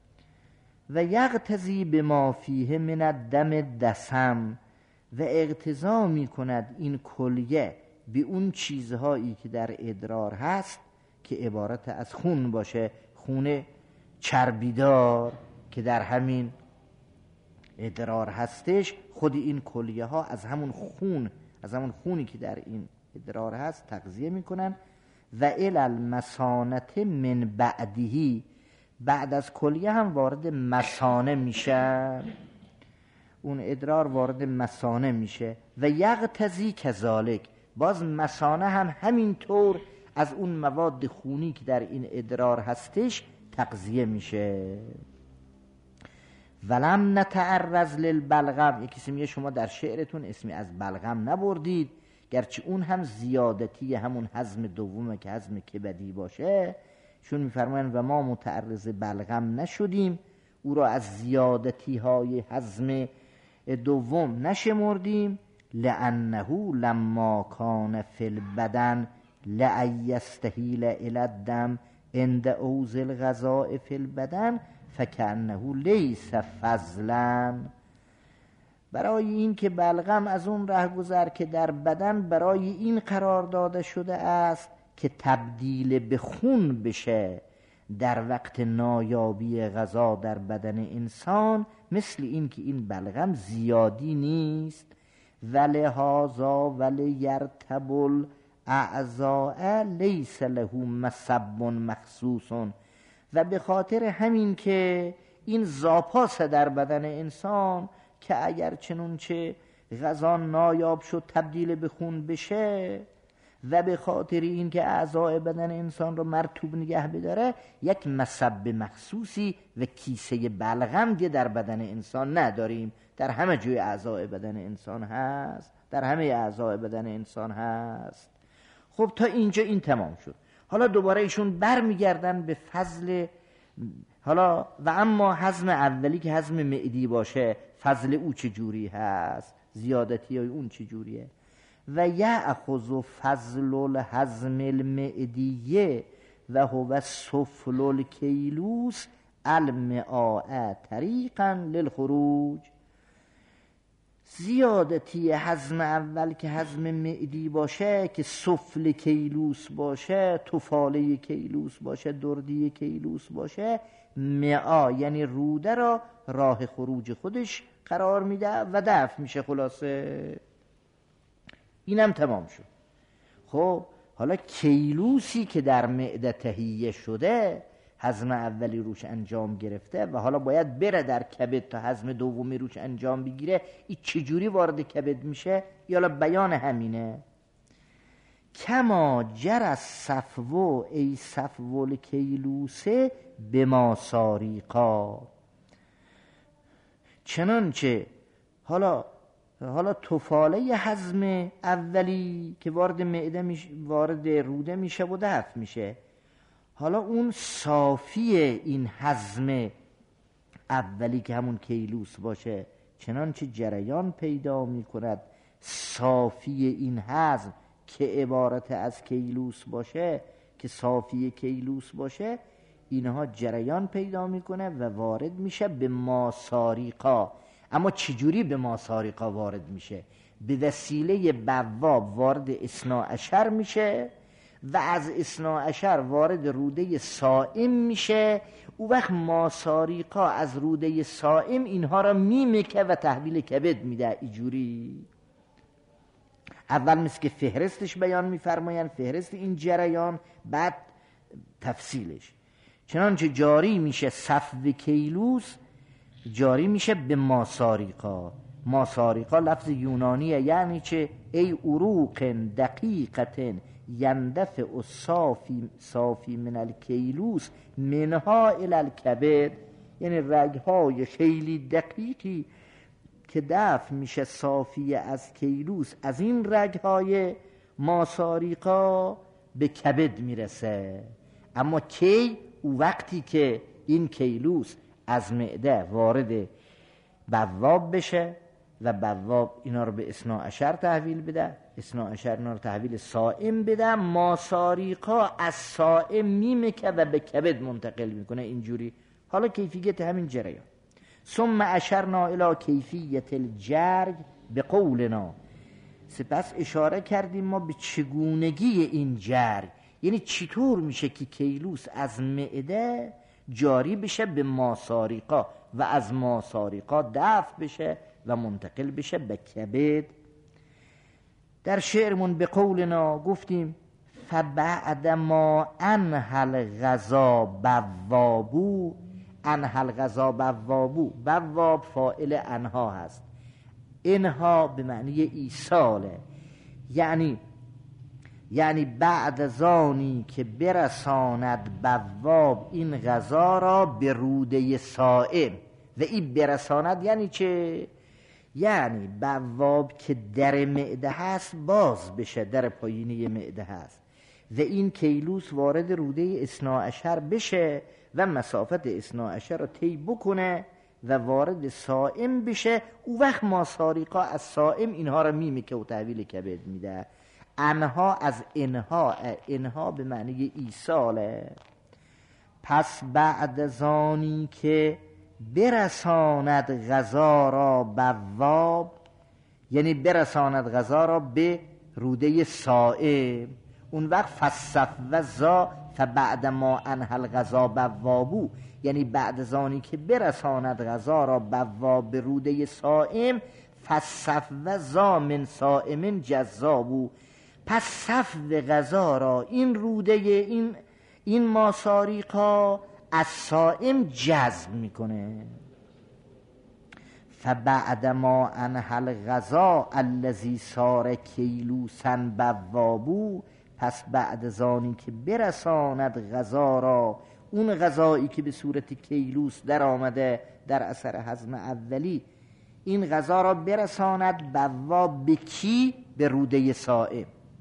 و یغتزی بما فیه من الدم دسم، و اغتزا میکند این کلیه به اون چیزهایی که در ادرار هست که عبارت از خون باشه، خون چربیدار که در همین ادرار هستش. خود این کلیه ها از همون خون، از همون خونی که در این ادرار هست تغذیه میکنن. و الی المسانه من بعدهی، بعد از کلیه هم وارد مسانه میشن، اون ادرار وارد مسانه میشه. و یغتزی کذالک، باز مسانه هم همینطور از اون مواد خونی که در این ادرار هستش تغذیه میشه. ولم نتعرض للبلغم، یکی اسمی شما در شعرتون اسمی از بلغم نبردید، گرچه اون هم زیادتی همون هضم دومه که هضم کبدی باشه، چون میفرمایند و ما متعرض بلغم نشدیم، او را از زیادتی های هضم دوم نشمردیم. لانه لما کان فی البدن لأن یستحیل الی الدم عند اوز الغذاء فی البدن فکأنه لیس فضلا، برای این که بلغم از اون ره گذر که در بدن برای این قرار داده شده است که تبدیل به خون بشه در وقت نایابی غذا در بدن انسان، مثل این که این بلغم زیادی نیست. ولهذا ولیرتب الاعضاء لیس له مسب مخصوص، و به خاطر همین که این زاپاس در بدن انسان که اگر چنونچه غذا نایاب شد تبدیل به خون بشه، و به خاطر این که اعضای بدن انسان رو مرطوب نگه بداره، یک مسب مخصوصی و کیسه بلغم دیگه در بدن انسان نداریم. در همه جای اعضای بدن انسان هست، در همه اعضای بدن انسان هست. خب تا اینجا این تمام شد. حالا دوباره ایشون بر میگردن به فضل، حالا و اما هضم اولی که هضم معدی باشه، فضل او چجوری هست، زیادتی های اون چجوریه. و یأخذ فضل الهضم المعدیه و هو سفل الکیلوس المعاء طریقا للخروج، زیادتی هضم اول که هضم معدی باشه که سفل کیلوس باشه، تفاله کیلوس باشه، دردی کیلوس باشه، معا یعنی روده را راه خروج خودش قرار میده و دفع میشه. خلاصه اینم تمام شد. خب حالا کیلوسی که در معده تهیه شده هضم اولی روش انجام گرفته و حالا باید بره در کبد تا هضم دومی روش انجام بگیره، این چجوری وارد کبد میشه؟ یالا بیان همینه. کما جر صفو ای صفو الکیلوسه به ما ساریقا، چنانچه حالا حالا تفاله هضم اولی که وارد معده میشه، وارد روده میشه و دفع میشه، حالا اون صافی این هضم اولی که همون کیلوس باشه چنانچه جریان پیدا میکند صافی این هضم که عبارت از کیلوس باشه، که صافی کیلوس باشه، اینها جریان پیدا میکنه و وارد میشه به ماساریقا. اما چجوری به ماساریقا وارد میشه؟ به وسیله بواب وارد اثنا عشر میشه و از اثنا عشر وارد روده صائم میشه. او وقت ماساریقا از روده صائم اینها را میمکه و تحویل کبد میده. اینجوری اول مثل که فهرستش بیان میفرماین، فهرست این جریان، بعد تفصیلش. چنانچه جاری میشه صفو کیلوس، جاری میشه به ماساریقا. ماساریقا لفظ یونانیه، یعنی چه؟ ای اروق دقیقت یندفع صافی صافی من الکیلوس منها الی الکبد، یعنی رگهای خیلی دقیقی که دفع میشه صافی از کیلوس، از این رگهای ماساریقا به کبد میرسه. اما کی؟ او وقتی که این کیلوس از معده وارد بواب بشه و بواب اینا رو به اثنا عشر تحویل بده، اثنا عشر اینا رو تحویل صائم بده، ماساریقا از صائم میمکه و به کبد منتقل میکنه. اینجوری حالا کیفیت همین جریان. ثم اشرنا الی کیفیت الجرگ به قولنا، سپس اشاره کردیم ما به چگونگی این جرگ، یعنی چطور میشه که کیلوس از معده جاری بشه به ماساریقا و از ماساریقا دفع بشه و منتقل بشه به کبد. در شعرمون به قولنا گفتیم فبعد ما انهل غذا بوابو، انهل غذا بوابو، بواب فاعل انها هست، انها به معنی ایصاله، یعنی یعنی بعد زانی که برساند بواب این غذا را به روده صائم. و این برساند یعنی چه؟ یعنی بواب که در معده هست باز بشه، در پایینه معده هست و این کیلوس وارد روده اثنا عشر بشه و مسافت اثنا عشر را طی بکنه و وارد صائم بشه. او وقت ماساریقا از صائم اینها را میمکه و تحویل کبد میده. انها از انها، انها به معنی ایصاله. پس بعد زانی که برساند غذا را بواب، یعنی برساند غذا را به روده صائم، اون وقت فصف و زا فبعد ما انهل غذا بوابو، یعنی بعد زانی که برساند غذا را بواب به روده صائم، فصف و زا من صائم جذابو، پس صفو غذا را این روده این این ماساریقا از صائم جذب میکنه. فبعد ما انهل غذا الذی صار کیلوسا بوابو، پس بعد زانی که برساند غذا را، اون غذایی که به صورت کیلوس در آمده در اثر هضم اولی، این غذا را برساند بواب به کی؟ به روده صائم.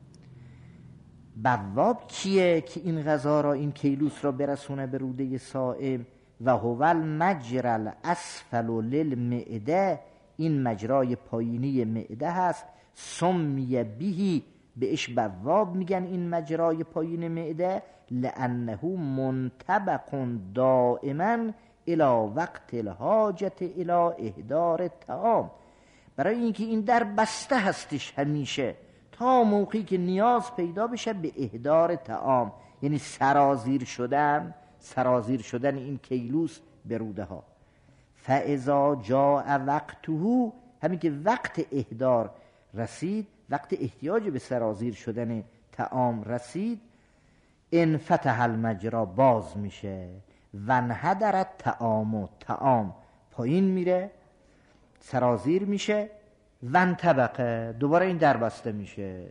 بواب کیه که این غذا را، این کیلوس را برسونه به روده صائم؟ و هو المجرى الاسفل للمعده، این مجرای پایینی معده هست. سمی بهی، بهش بواب میگن این مجرای پایین معده، لانه منطبق دائما الى وقت الحاجت الى اهدار الطعام، برای اینکه این در بسته هستش همیشه تا موقعی که نیاز پیدا بشه به اهدار طعام، یعنی سرازیر شدن سرازیر شدن این کیلوس به روده ها. فاذا جاء وقته، همین که وقت اهدار رسید، وقت احتیاج به سرازیر شدن طعام رسید، انفتح المجرا باز میشه، ونهدرت طعام، طعام پایین میره سرازیر میشه، ون طبقه دوباره این در بسته میشه،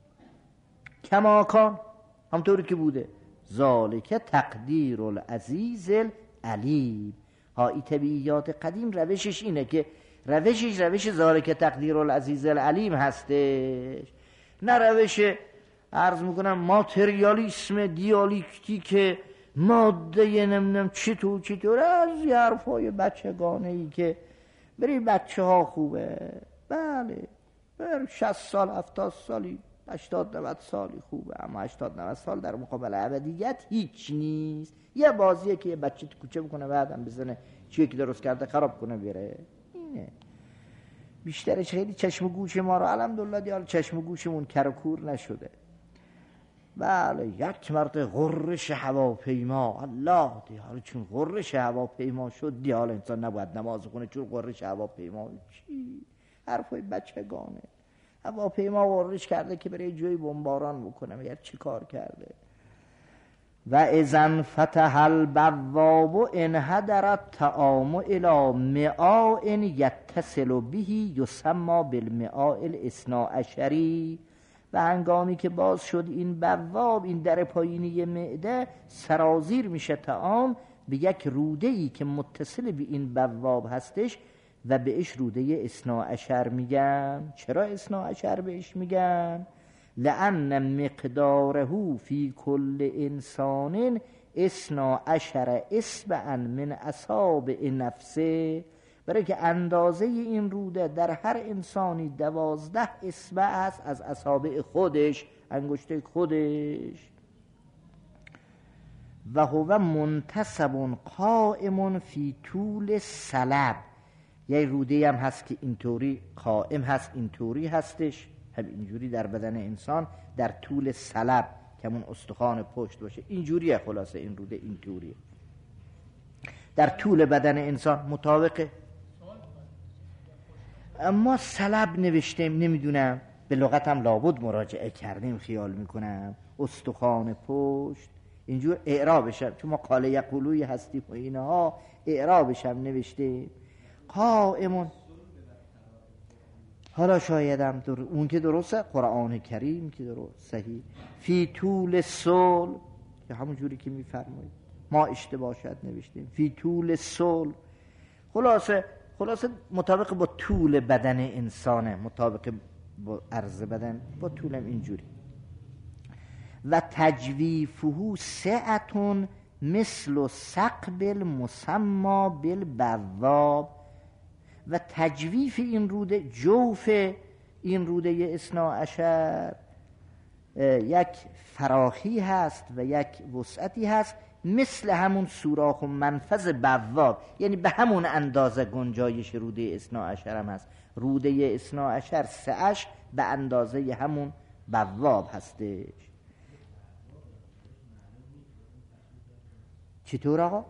کماکان همطوری که بوده. ذالک تقدیر العزیز العلیم. ها این طبیعیات قدیم روشش اینه که روشش روش ذالک تقدیر العزیز العلیم هستش، نه روش عرض میکنم ماتریالیسم دیالکتیک ماده نمیدونم چطور چطور از یه حرفای بچگانه ای که بری بچه ها خوبه، بله بر شصت سال هفتاد سالی هشتاد نود سالی خوبه، اما هشتاد نود سال در مقابل ابدیت هیچ نیست. یه بازیه که یه بچه تو کوچه بکنه بعدم بزنه چیه که درست کرده خراب کنه بره. اینه بیشترش. خیلی چشم و گوش ما رو الحمدلله دیال چشم و گوشمون کر و کور نشده. بله یک مرد غرش هواپیما، الله دیال چون غرش هواپیما شد دیال انسان نباید نماز خونه چون غرش هواپیما. چی حرفای بچگانه. هواپیما غرش کرده که برای جوی بمباران بکنه، مگر چی کار کرده؟ و اذن فتح البواب انحدرت طعام الی مئاء یتصل به یسمى بالمئاء الاثنا عشری. و هنگامی که باز شد این بواب، این در پایینی معده، سرازیر میشه طعام به یک روده‌ای که متصل به این بواب هستش و بهش روده اثنا عشر میگن. چرا اثنا عشر بهش میگن؟ لأن مقداره فی کل انسان اثنا عشر اصبعا من اصابع نفسه. برای که اندازه این روده در هر انسانی دوازده اصبع است از اصابع خودش، انگشته خودش. و هو منتصب قائم فی طول سلب. یه روده هم هست که اینطوری قائم هست، اینطوری هستش، هم اینجوری در بدن انسان در طول سلب که همون استخوان پشت باشه، اینجوریه. خلاصه این روده اینطوریه در طول بدن انسان مطابقه. اما سلب نوشتیم، نمیدونم به لغتم لابد مراجعه کردیم، خیال میکنم استخوان پشت اینجور اعرابش هم، چون ما قال یقولوی هستیم و اینها اعرابش هم نوشتیم. قائمون حالا شایدم در... اون که درسته، قرآن کریم که درست صحیح. فی طول صلب که همون جوری که میفرمایید، ما اشتباه شد نوشتیم فی طول صلب. خلاصه خلاصه مطابق با طول بدن انسانه، مطابق با عرض بدن با طولم اینجوری. و تجویفه سعتون مثل ثقب المسمى بالبواب. و تجویف این روده، جوف این روده اثنا عشر یک فراخی هست و یک وسعتی هست مثل همون سوراخ و منفذ بواب، یعنی به همون اندازه گنجایش روده اثنا عشر هم هست. روده اثنا عشر سعش به اندازه همون بواب هستش. چطور آقا؟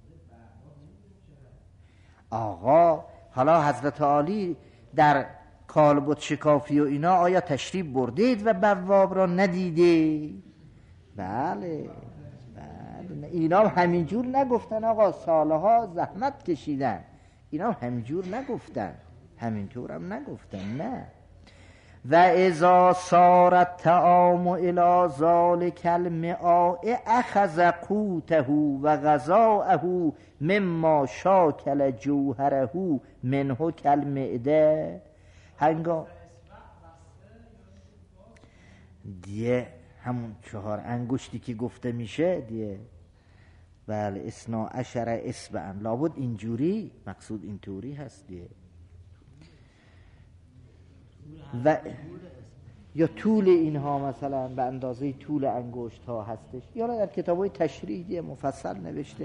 آقا حالا حضرت عالی در کالبد شکافی و اینا آیا تشریف بردید و بواب را ندیدید؟ بله بله، اینا همینجور نگفتن آقا، سالها زحمت کشیدن، اینا همینجور نگفتن، همینطور هم نگفتن، نه. و اذا صارت طعام الی ذلک الماء اخذ قوته و غذاءه مما شاکل جوهره منه کالمعده. هنگام دیگه همون چهار انگشتی که گفته میشه دیگه، بله اثنا عشر اصبعا، لابد اینجوری، مقصود اینطوری هست دیگه. و یا طول اینها مثلا به اندازه طول انگشت ها هستش، یا در کتابای تشریحی مفصل نوشته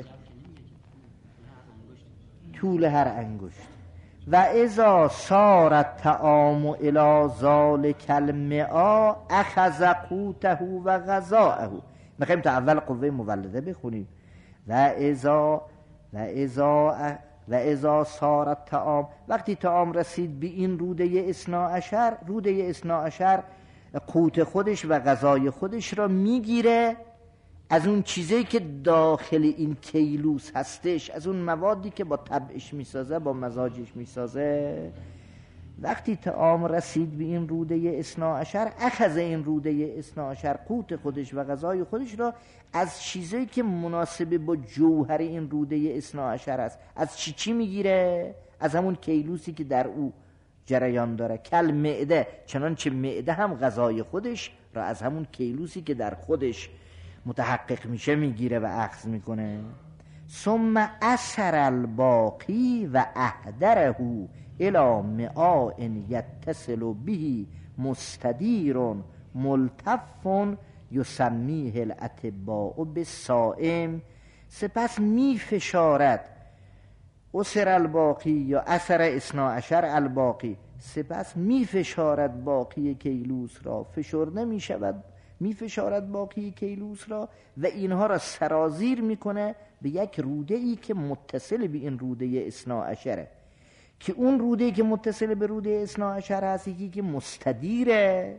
طول هر انگشت. و اذا صارت طعام الی ذلک الماء اخذ قوته و غذاءه. میخوایم تا اول قوه مولده بخونیم. و اذا و اذا و اذا صارت طعام، وقتی طعام رسید به این روده اثنا عشر، روده اثنا عشر قوت خودش و غذای خودش را میگیره از اون چیزایی که داخل این کیلوس هستش، از اون موادی که با طبعش میسازه، با مزاجش میسازه. وقتی طعام رسید به این روده اثنا عشر، اخذ این روده اثنا عشر قوت خودش و غذای خودش را از چیزایی که مناسب با جوهر این روده اثنا عشر است. از چی چی میگیره؟ از همون کیلوسی که در او جریان داره. کل معده، چنانچه معده هم غذای خودش را از همون کیلوسی که در خودش متحقق میشه میگیره و اخذ میکنه. ثم اثر الباقی و اهدره الى معاء یتصل به مستدیر ملتف یسمیه الاطباء بالصائم. سپس می فشارد اثر الباقی یا اثر اثنا عشر الباقی، سپس می فشارد باقی کیلوس را، فشرده می شود، می فشارد باقی کیلوس را و اینها را سرازیر می کنه به یک روده ای که متصل به این روده اثنا عشره، که اون روده که متصل به روده اثنا عشر هست یکی که مستدیره،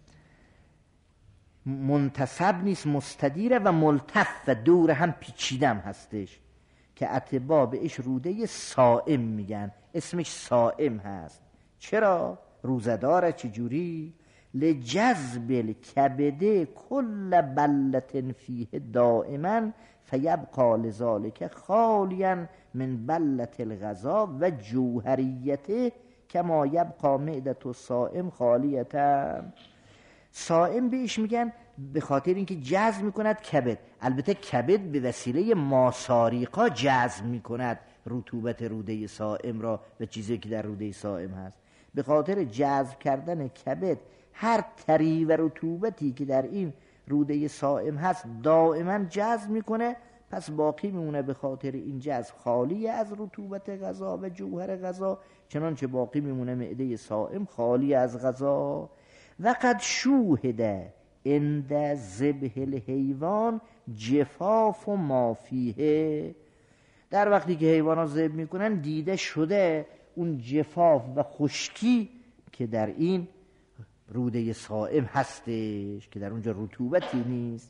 منتصب نیست، مستدیره و ملتف و دور هم پیچیدم هستش، که اطباء بهش روده صائم میگن. اسمش صائم هست. چرا؟ روزداره. چجوری؟ لجذب الکبد کل بلة فیه دائما فیبقى لذالک خالیا من بلة الغذا و جوهریته کما یبقى معدة الصائم خالیتا. صائم بهش میگن به خاطر اینکه جذب میکند کبد. البته کبد به وسیله ماساریقا جذب میکند رطوبت روده صائم را و چیزی که در روده صائم هست. به خاطر جذب کردن کبد هر تری و رطوبتی که در این روده صائم هست دائما جذب میکنه، پس باقی میمونه به خاطر این جذب خالی از رطوبت غذا و جوهر غذا، چنانچه باقی میمونه معده صائم خالی از غذا. و قد شوهده عند ذبح الحیوان جفاف و ما فیه. در وقتی که حیوانات ذبح میکنن دیده شده اون جفاف و خشکی که در این روده صائم هستش، که در اونجا رطوبتی نیست.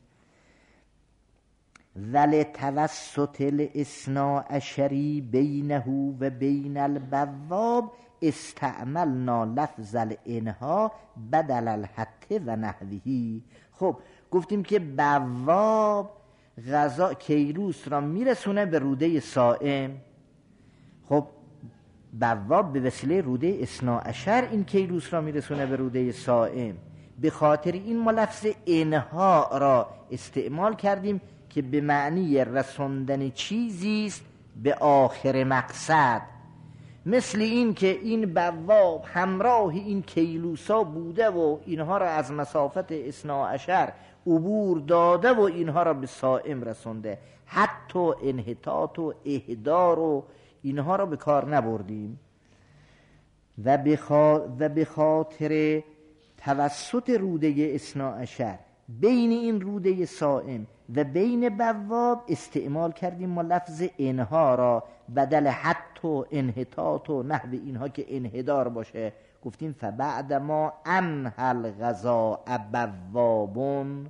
ولی توسط الاثنا عشری بینه و بین البواب استعملنا لفظ الانها بدل الحت و نحوهی. خب گفتیم که بواب غذا کیلوس را میرسونه به روده صائم. خب بواب به وسیله روده اثنا عشر این کیلوس را میرسونه به روده صائم. به خاطر این ما لفظ انها را استعمال کردیم که به معنی رسوندن چیزی است به آخر مقصد. مثل این که این بواب همراه این کیلوسا بوده و اینها را از مسافت اثنا عشر عبور داده و اینها را به صائم رسونده. حتی انحطاط و اهدار و اینها را به کار نبردیم. و به خاطر توسط روده اثنا عشر بین این روده صائم و بین بواب استعمال کردیم ما لفظ انها را بدل حتی و انحطاط و نحو اینها که انحدار باشه. گفتیم فبعد ما انحل غذا بوابون.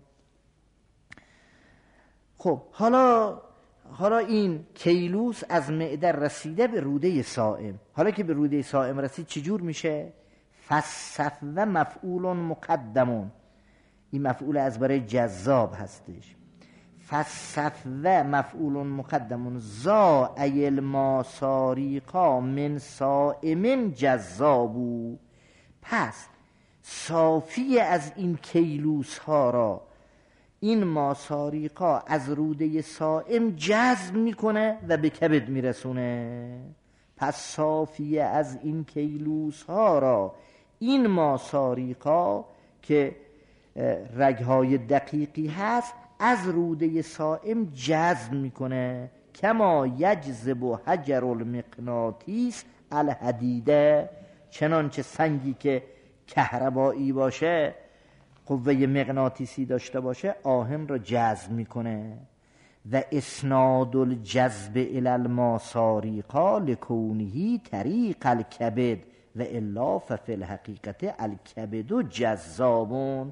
خب حالا حالا این کیلوس از معده رسیده به روده صائم. حالا که به روده صائم رسید چجور میشه؟ فالصفو مفعول مقدمون. این مفعول از برای جذاب هستش. فالصفو مفعول مقدمون زا ای الماساریقا من صائم جذابو. پس صافی از این کیلوس ها را این ماساریقا از روده صائم جذب میکنه و به کبد میرسونه. پس صافی از این کیلوس ها را این ماساریقا که رگهای دقیقی هست از روده صائم جذب میکنه. کما یجذب و حجر المغناطیس الحدیده. چنانچه سنگی که کهربایی باشه، قوه مغناطیسی داشته باشه، آهن را جذب میکنه. و اسناد الجذب الی الماساریقا لکونه طریق الکبد و الا ففی الحقیقت الکبد جذابون.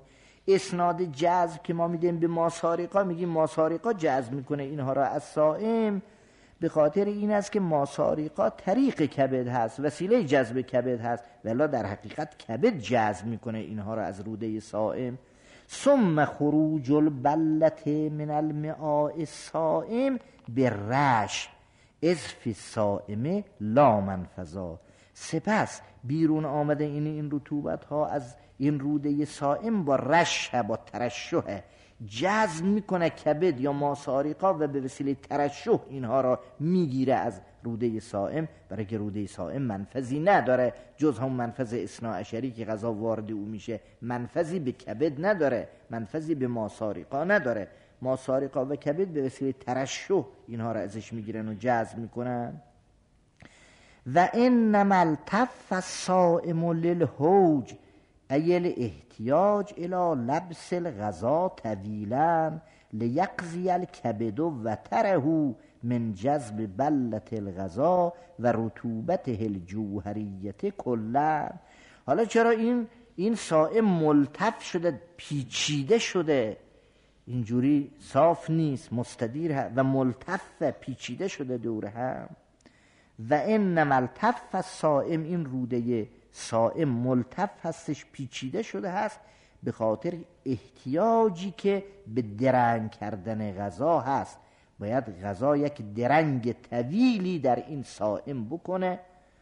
اسناد جذب که ما میدیم به ماساریقا، میگیم ماساریقا جذب میکنه اینها را از صائم، به خاطر این است که ماساریقا طریق کبد هست، وسیله جذب کبد هست، ولی در حقیقت کبد جذب میکنه اینها را از روده صائم. ثم خروج البلت من المعاء الصائم بالرش اذ فی الصائم لا منفذا. سپس بیرون آمده این این رطوبت ها از این روده صائم با رش، با ترشح جذب میکنه کبد یا ماساریقا و به وسیله ترشح اینها را میگیره از روده صائم، برای که روده صائم منفذی نداره جز هم منفذ اثنا عشری که غذا وارد او میشه، منفذی به کبد نداره، منفذی به ماساریقا نداره. ماساریقا و کبد به وسیله ترشح اینها را ازش میگیرن و جذب میکنن. و انما التف الصائم للحوج ای الاحتیاج الى لبس الغذا طویلا لیقضی الکبد و تره من جذب بلت الغذا و رطوبته الجوهریت کلا. حالا چرا این این صائم ملتف شده، پیچیده شده، اینجوری صاف نیست، مستدیر و ملتف پیچیده شده دور هم. و انما التف الصائم، این روده صائم ملتف هستش، پیچیده شده هست به خاطر احتیاجی که به درنگ کردن غذا هست. باید غذا یک درنگ طویلی در این صائم بکنه،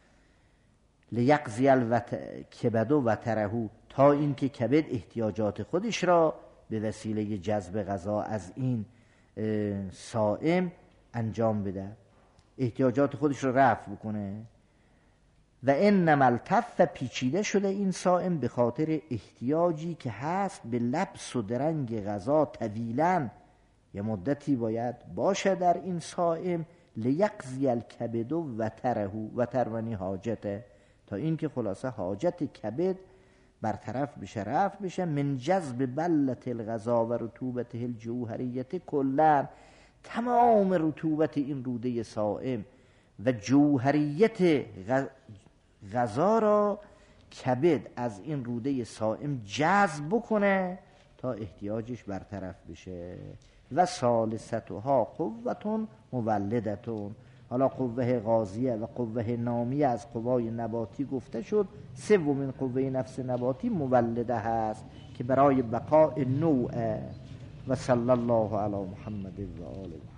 لیقضی الکبد و تره، تا اینکه کبد احتیاجات خودش را به وسیله جذب غذا از این صائم انجام بده، احتیاجات خودش را رفع بکنه. و انما التف، پیچیده شده این صائم به خاطر احتیاجی که هست به لبس و درنگ غذا طویلا، یه مدتی باید باشه در این صائم، لیقضی الکبد و تره و ترونی حاجته، تا این که خلاصه حاجت کبد برطرف بشه، رفع بشه، من جذب بلت الغذا و رطوبته الجوهریت کلا، تمام رطوبت این روده صائم و جوهریت غذا را کبد از این روده صائم جذب بکنه تا احتیاجش برطرف بشه. و ثالثتها قوتون مولدتون، حالا قوه غازیه و قوه نامیه از قوای نباتی گفته شد، سومین قوه نفس نباتی مولده هست که برای بقاء نوع. و صلی الله علی محمد و آله.